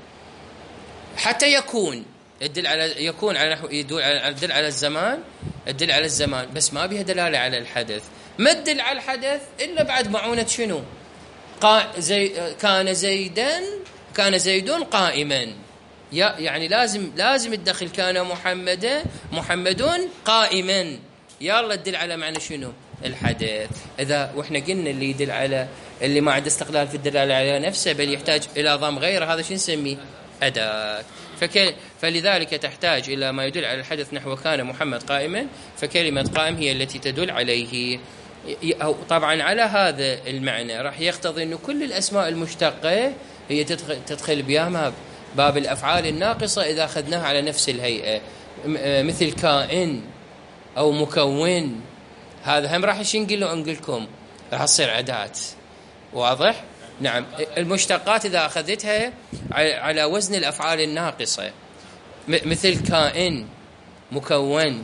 حتى يكون يدل على يكون على نحو يدل على يدل على الزمان، يدل على الزمان بس ما بها دلالة على الحدث. ما تدل على الحدث إلا بعد معونة شنو؟ قا زي كان زيدا كان زيد قائما، يعني لازم لازم تدخل كان محمدا محمد قائما، يلا تدل على معنى شنو؟ الحدث. إذا وإحنا قلنا اللي يدل على اللي ما عنده استقلال في الدلالة على نفسه بل يحتاج إلى ضم غيره، هذا شو نسميه؟ أداة. فك... فلذلك تحتاج إلى ما يدل على الحدث نحو كان محمد قائما، فكلمة قائم هي التي تدل عليه. طبعا على هذا المعنى راح يقتضي أنه كل الأسماء المشتقة هي تدخل, تدخل بيامها باب الأفعال الناقصة إذا أخذناها على نفس الهيئة، مثل كائن أو مكون. هذا هم راح يشنقل له أنقلكم راح تصير أداة. واضح؟ نعم. المشتقات إذا أخذتها على وزن الأفعال الناقصة مثل كائن مكون،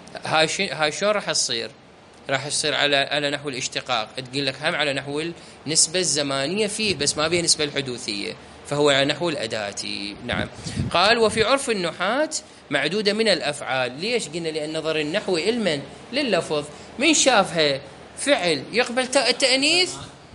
هاي شو راح تصير؟ راح تصير على على نحو الاشتقاق، تقول لك هم على نحو النسبة الزمانية فيه بس ما بيه نسبة الحدوثية، فهو على نحو الأداة. نعم. قال وفي عرف النحاة معدودة من الأفعال. ليش قلنا؟ لأن نظر النحو علما لللفظ، من شافها فعل يقبل تاء التأنيث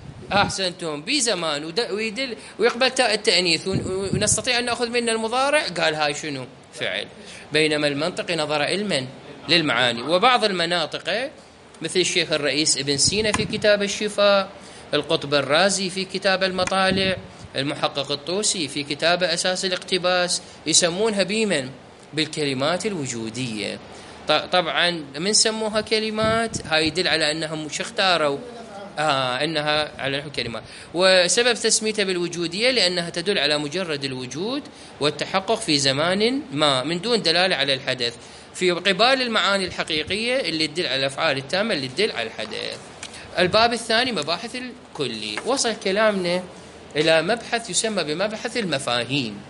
أحسنتم بزمان ويدل ويقبل تاء التأنيث ونستطيع أن نأخذ منه المضارع، قال هاي شنو؟ فعل. بينما المنطق نظر علما للمعاني. وبعض المناطق مثل الشيخ الرئيس ابن سينا في كتاب الشفاء، القطب الرازي في كتاب المطالع، المحقق الطوسي في كتاب أساس الاقتباس، يسمونها بيمن بالكلمات الوجودية. طبعا من سموها كلمات هاي يدل على أنهم مش اختاروا آه أنها على نحو كلمات، وسبب تسميتها بالوجودية لأنها تدل على مجرد الوجود والتحقق في زمان ما من دون دلالة على الحدث، في قبال المعاني الحقيقية اللي تدل على الأفعال التامة اللي تدل على الحدث. الباب الثاني مباحث الكلي. وصل كلامنا إلى مبحث يسمى بمبحث المفاهيم.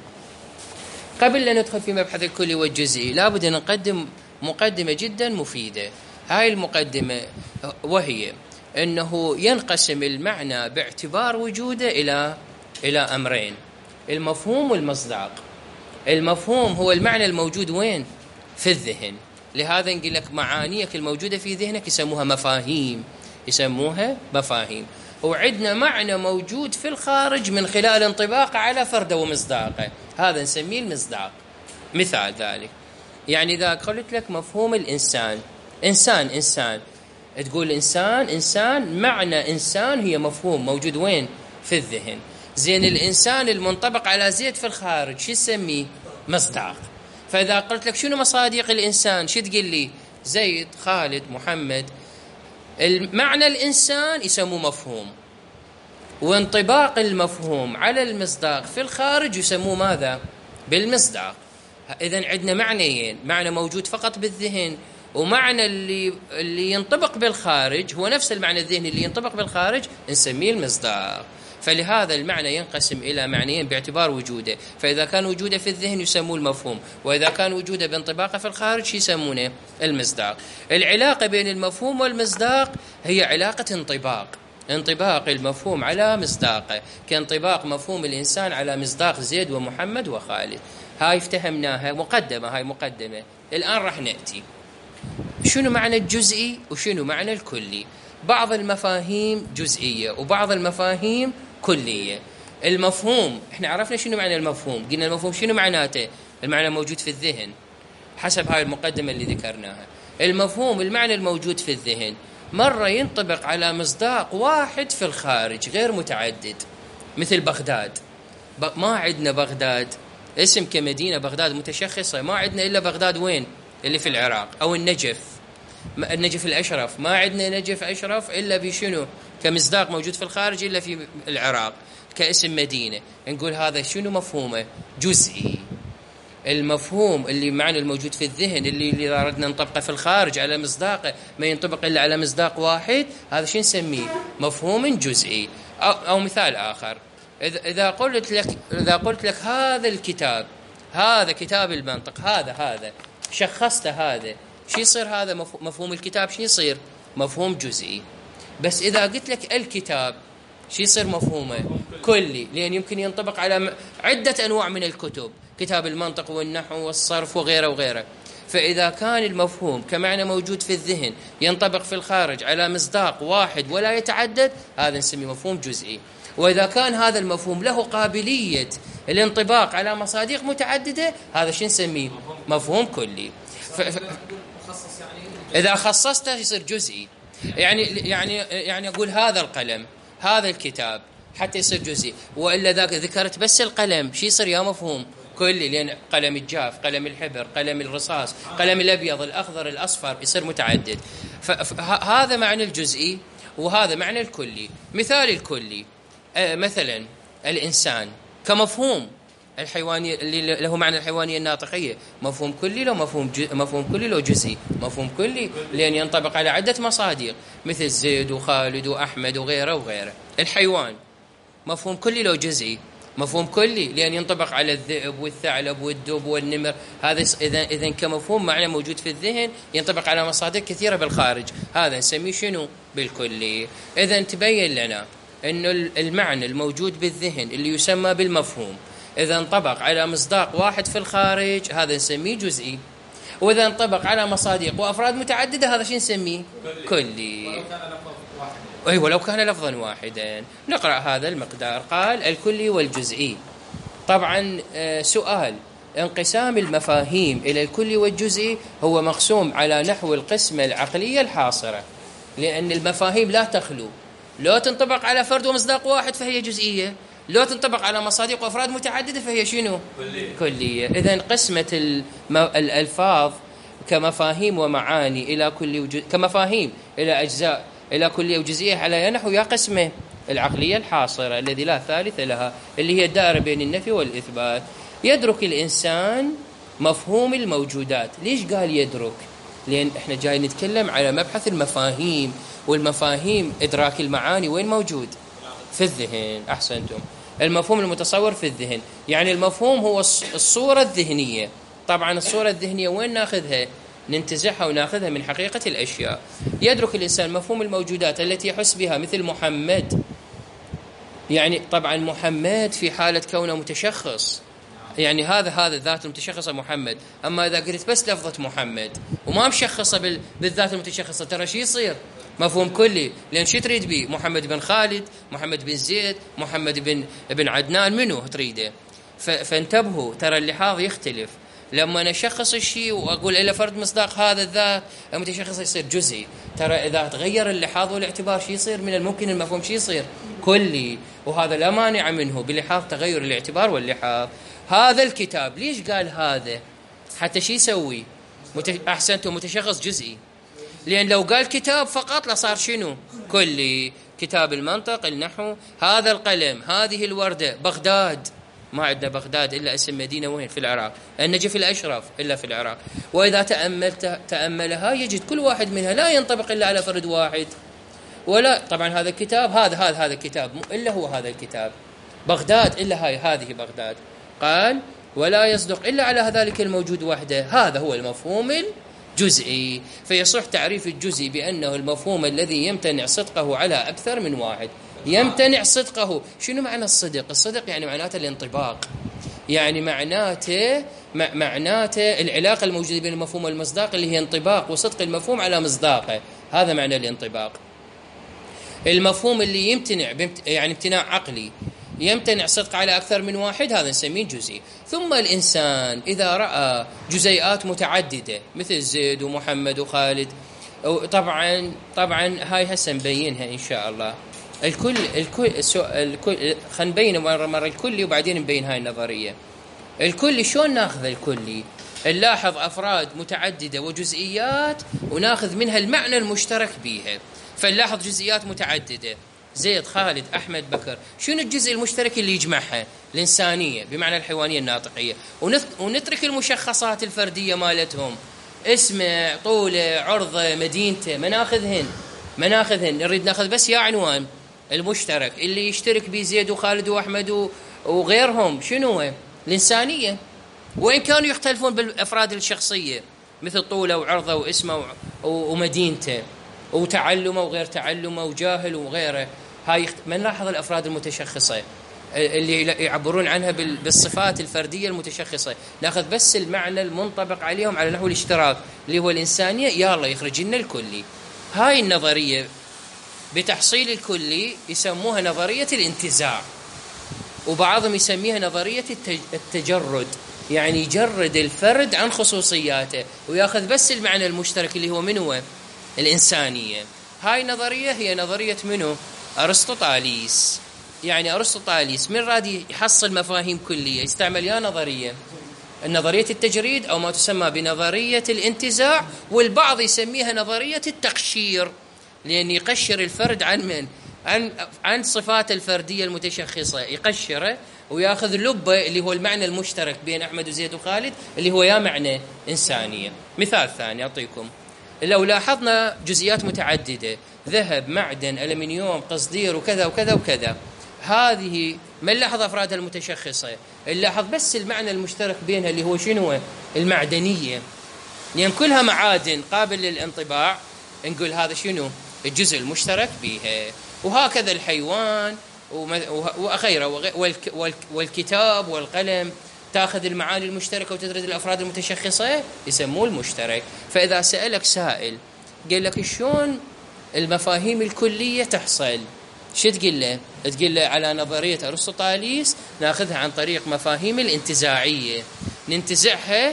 قبل لا ندخل في مبحث الكلي والجزئي لابد أن نقدم مقدمة جدا مفيدة. هاي المقدمة وهي أنه ينقسم المعنى باعتبار وجوده إلى إلى أمرين: المفهوم والمصداق. المفهوم هو المعنى الموجود وين؟ في الذهن. لهذا نقول لك معانيك الموجودة في ذهنك يسموها مفاهيم، يسموها مفاهيم. وعندنا معنى موجود في الخارج من خلال انطباقه على فرده ومصداقه، هذا نسميه المصداق. مثال ذلك يعني إذا قلت لك مفهوم الإنسان، إنسان إنسان تقول إنسان إنسان، معنى إنسان هي مفهوم موجود وين؟ في الذهن. زين الإنسان المنطبق على زيد في الخارج شو تسميه؟ مصداق. فإذا قلت لك شنو مصادق الإنسان شو تقول لي؟ زيد، خالد، محمد. المعنى الإنسان يسموه مفهوم، وانطباق المفهوم على المصداق في الخارج يسموه ماذا؟ بالمصداق. إذن عندنا معنيين، معنى موجود فقط بالذهن، ومعنى اللي اللي ينطبق بالخارج هو نفس المعنى الذهني اللي ينطبق بالخارج، نسميه المصداق. فلهذا المعنى ينقسم إلى معنيين باعتبار وجوده، فإذا كان وجوده في الذهن يسموه المفهوم، وإذا كان وجوده بانطباقه في الخارج يسمونه المصداق. العلاقة بين المفهوم والمصداق هي علاقة انطباق، انطباق المفهوم على مصداقه، كانطباق مفهوم الإنسان على مصداق زيد ومحمد وخالد. هاي افتهمناها، مقدمة، هاي مقدمة. الآن راح نأتي شنو معنى الجزئي وشنو معنى الكلي. بعض المفاهيم جزئية وبعض المفاهيم كلية. المفهوم احنا عرفنا شنو معنى المفهوم، قلنا المفهوم شنو معناته، المعنى موجود في الذهن حسب هاي المقدمة اللي ذكرناها. المفهوم المعنى الموجود في الذهن مرة ينطبق على مصداق واحد في الخارج غير متعدد، مثل بغداد. ما عندنا بغداد اسم كمدينة، بغداد متشخصة، ما عندنا إلا بغداد وين اللي في العراق، أو النجف، النجف الأشرف، ما عندنا نجف أشرف إلا بشنو كمصداق موجود في الخارج إلا في العراق كاسم مدينة. نقول هذا شنو مفهومه، جزئي. المفهوم اللي معنى الموجود في الذهن اللي اللي أردنا نطبقه في الخارج على مصداقه ما ينطبق إلا على مصداق واحد، هذا شو نسميه، مفهوم جزئي. أو, أو مثال آخر، إذا إذا قلت لك إذا قلت لك هذا الكتاب، هذا كتاب المنطق، هذا هذا شخصت هذا، شو يصير هذا مفهوم الكتاب، شو يصير مفهوم جزئي. بس إذا قلت لك الكتاب شو يصير مفهومه كلي، لأن يمكن ينطبق على عدة أنواع من الكتب، كتاب المنطق والنحو والصرف وغيره وغيره. فإذا كان المفهوم كمعنى موجود في الذهن ينطبق في الخارج على مصداق واحد ولا يتعدد، هذا نسميه مفهوم جزئي. وإذا كان هذا المفهوم له قابلية الانطباق على مصادق متعددة، هذا شو نسميه، مفهوم كلي. ف... ف... إذا خصصته يصير جزئي. يعني يعني يعني أقول هذا القلم، هذا الكتاب، حتى يصير جزئي. وإلا ذاك ذكرت بس القلم، شو يصير يا مفهوم كلي، لأن قلم الجاف، قلم الحبر، قلم الرصاص، قلم الأبيض، الأخضر، الأصفر، يصير متعدد. فهذا معنى الجزئي وهذا معنى الكلي. مثال الكلي آه مثلا الإنسان كمفهوم الحيواني اللي له معنى الحيوانية الناطقية، مفهوم كلي لو مفهوم مفهوم كلي لو جزئي، مفهوم كلي لأن ينطبق على عدة مصادر مثل زيد وخالد وأحمد وغيره وغيره. الحيوان مفهوم كلي لو جزئي، مفهوم كلي لأن ينطبق على الذئب والثعلب والدب والنمر. هذا إذا إذا كمفهوم معنى موجود في الذهن ينطبق على مصادر كثيرة بالخارج، هذا نسميه شنو بالكلي. إذا تبين لنا إنه المعنى الموجود بالذهن اللي يسمى بالمفهوم إذا انطبق على مصداق واحد في الخارج هذا نسميه جزئي، وإذا انطبق على مصادق وأفراد متعددة هذا شو نسميه كلي. أي ولو كان لفظا واحدا. نقرأ هذا المقدار. قال الكلي والجزئي. طبعا سؤال انقسام المفاهيم إلى الكلي والجزئي هو مقسوم على نحو القسمة العقلية الحاصرة، لأن المفاهيم لا تخلو، لو تنطبق على فرد ومصداق واحد فهي جزئية، لو تنطبق على مصادق وأفراد متعددة فهي شنو كلية, كلية. إذن قسمة الألفاظ كمفاهيم ومعاني إلى كلي وجزء، كمفاهيم إلى أجزاء إلى كلية وجزئية على نحو يا قسمة العقلية الحاصرة الذي لا ثالث لها، اللي هي الدائرة بين النفي والإثبات. يدرك الإنسان مفهوم الموجودات. ليش قال يدرك؟ لأن إحنا جاي نتكلم على مبحث المفاهيم، والمفاهيم إدراك المعاني وين موجود؟ في الذهن. أحسنتم. المفهوم المتصور في الذهن، يعني المفهوم هو الصورة الذهنية. طبعا الصورة الذهنية وين ناخذها؟ ننتزعها وناخذها من حقيقة الأشياء. يدرك الإنسان مفهوم الموجودات التي يحس بها، مثل محمد. يعني طبعا محمد في حالة كونه متشخص، يعني هذا هذا الذات المتشخصة محمد. أما إذا قلت بس لفظة محمد وما مشخصة بالذات المتشخصة، ترى شي يصير مفهوم كلي. لأن شو تريد به؟ محمد بن خالد، محمد بن زيد، محمد بن بن عدنان، منو تريده؟ فانتبهوا، ترى اللحاظ يختلف. لما نشخص الشيء وأقول إلى فرد مصداق هذا الذات المتشخص يصير جزئي. ترى إذا تغير اللحاظ والاعتبار شيء يصير من الممكن المفهوم شيء يصير كلي، وهذا لا مانع منه بلحاظ تغير الاعتبار واللحاظ. هذا الكتاب ليش قال هذا؟ حتى شيء يسوي متش... أحسنته متشخص جزئي. لأن لو قال كتاب فقط لصار شنو كلي. كتاب المنطق، النحو، هذا القلم، هذه الوردة، بغداد، ما عندنا بغداد إلا اسم مدينة وين في العراق، النجف الأشرف إلا في العراق. وإذا تأملت تأملها يجد كل واحد منها لا ينطبق إلا على فرد واحد. ولا طبعا هذا الكتاب هذا هذا هذا الكتاب إلا هو هذا الكتاب، بغداد إلا هاي هذه بغداد. قال ولا يصدق إلا على ذلك الموجود وحده، هذا هو المفهوم الجزئي. فيصح تعريف الجزئي بأنه المفهوم الذي يمتنع صدقه على أكثر من واحد. يمتنع صدقه، شنو معنى الصدق؟ الصدق يعني معناته الانطباق، يعني معناته معناته العلاقة الموجودة بين المفهوم والمصداق اللي هي انطباق وصدق المفهوم على مصداقه، هذا معنى الانطباق. المفهوم اللي يمتنع يعني امتناع عقلي يمتنع صدق على أكثر من واحد، هذا نسميه جزئي. ثم الإنسان إذا رأى جزيئات متعددة مثل زيد ومحمد وخالد، طبعا طبعا هاي هسه نبينها إن شاء الله. الكل الكل الكل خلينا نبين مرة مرة الكلي وبعدين نبين هاي النظرية. الكلي شلون ناخذ الكلي؟ نلاحظ أفراد متعددة وجزئيات وناخذ منها المعنى المشترك بيها. فنلاحظ جزئيات متعددة، زيد خالد أحمد بكر، شنو الجزء المشترك اللي يجمعها؟ الإنسانية بمعنى الحيوانية الناطقية. ونترك المشخصات الفردية مالتهم، اسمه طوله عرضه مدينته، ما ناخذهن ما ناخذهن نريد ناخذ بس يا عنوان المشترك اللي يشترك به زيد وخالد وأحمد وغيرهم. شنو هو؟ الإنسانية. وإن كانوا يختلفون بالأفراد الشخصية مثل طوله وعرضه واسمه ومدينته وتعلمه وغير تعلمه وجاهل وغيره، هاي ما نلاحظ الأفراد المتشخصة اللي يعبرون عنها بالصفات الفردية المتشخصة، ناخذ بس المعنى المنطبق عليهم على نحو الاشتراك اللي هو الإنسانية، يلا يخرج لنا الكلي. هاي النظرية بتحصيل الكلي يسموها نظرية الانتزاع، وبعضهم يسميها نظرية التجرد، يعني يجرد الفرد عن خصوصياته وياخذ بس المعنى المشترك اللي هو من هو الإنسانية. هاي نظرية هي نظرية منه؟ أرسطوطاليس. يعني أرسطوطاليس من راد يحصل مفاهيم كلية يستعمل يا نظرية النظرية التجريد أو ما تسمى بنظرية الانتزاع، والبعض يسميها نظرية التقشير، لأن يقشر الفرد عن من؟ عن عن صفات الفردية المتشخصة، يقشره وياخذ لبه اللي هو المعنى المشترك بين أحمد وزيد وخالد اللي هو يا معنى إنسانية. مثال ثاني أعطيكم، لو لاحظنا جزئيات متعددة، ذهب معدن ألمنيوم قصدير وكذا وكذا وكذا، هذه ما نلاحظ أفرادها المتشخصة، نلاحظ بس المعنى المشترك بينها اللي هو شنو؟ المعدنية، لأن كلها معادن قابل للانطباع، نقول هذا شنو؟ الجزء المشترك بها. وهكذا الحيوان وغيره، والكتاب والقلم تأخذ المعاني المشتركة وتدرج الأفراد المتشخصة يسموه المشترك. فإذا سألك سائل قال لك شلون المفاهيم الكلية تحصل، شو تقول له؟ تقول له على نظرية أرسطوطاليس ناخذها عن طريق مفاهيم الانتزاعية، ننتزعها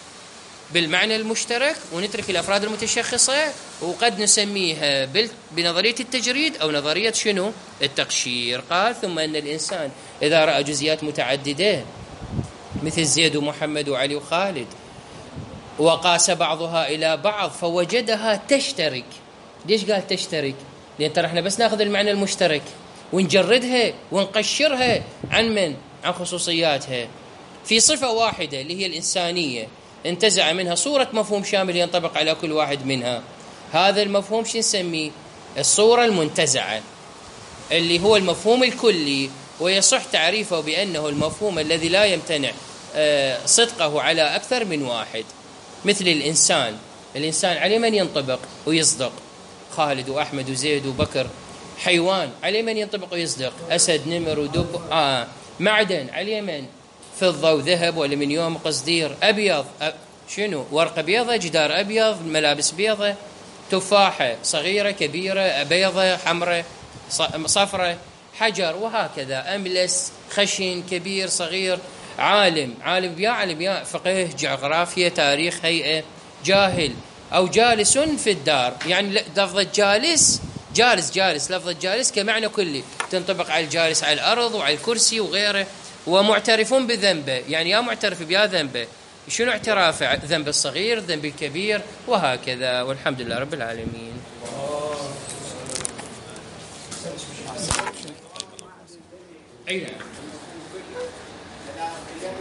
بالمعنى المشترك ونترك الأفراد المتشخصة، وقد نسميها بنظرية التجريد أو نظرية شنو؟ التقشير. قال ثم أن الإنسان إذا رأى جزئيات متعددة مثل زيد ومحمد وعلي وخالد وقاس بعضها إلى بعض فوجدها تشترك. ليش قال تشترك؟ لأن ترى احنا بس ناخذ المعنى المشترك ونجردها ونقشرها عن من؟ عن خصوصياتها في صفة واحدة اللي هي الإنسانية، انتزع منها صورة مفهوم شامل ينطبق على كل واحد منها. هذا المفهوم شو نسميه؟ الصورة المنتزعة، اللي هو المفهوم الكلي، ويصح تعريفه بأنه المفهوم الذي لا يمتنع صدقه على أكثر من واحد. مثل الإنسان، الإنسان عليه من ينطبق ويصدق؟ خالد وأحمد وزيد وبكر. حيوان عليه من ينطبق ويصدق؟ أسد نمر ودب. آه. معدن عليه من؟ فضة وذهب وألمنيوم قصدير. أبيض أ... شنو؟ ورقة بيضة، جدار أبيض، ملابس بيضة. تفاحة صغيرة كبيرة، بيضة حمراء صفرة. حجر، وهكذا أملس خشن كبير صغير. عالم، عالم يا عالم يا فقيه جغرافيا تاريخ هيئة. جاهل أو جالس في الدار، يعني لفظة جالس جالس جالس لفظة جالس كمعنى كلي تنطبق على الجالس على الأرض وعلى الكرسي وغيره. ومعترفون بذنبه، يعني يا معترف بيا ذنبه، شنو اعترافه؟ ذنب الصغير، ذنب الكبير، وهكذا. والحمد لله رب العالمين. أي نعم.